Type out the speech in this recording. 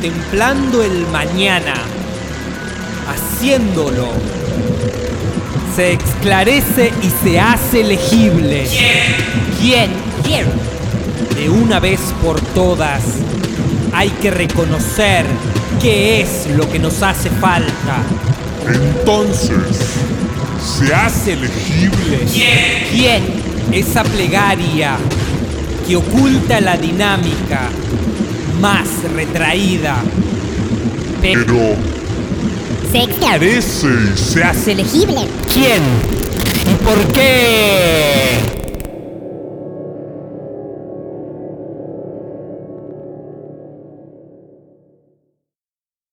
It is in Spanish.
contemplando el mañana, haciéndolo, se esclarece y se hace legible. ¿Quién? De una vez por todas, hay que reconocer qué es lo que nos hace falta. Entonces, ¿se hace legible? ¿Quién? Esa plegaria que oculta la dinámica más retraída. Pero Se esclarece. parece y se hace legible. ¿Quién? ¿Y por qué?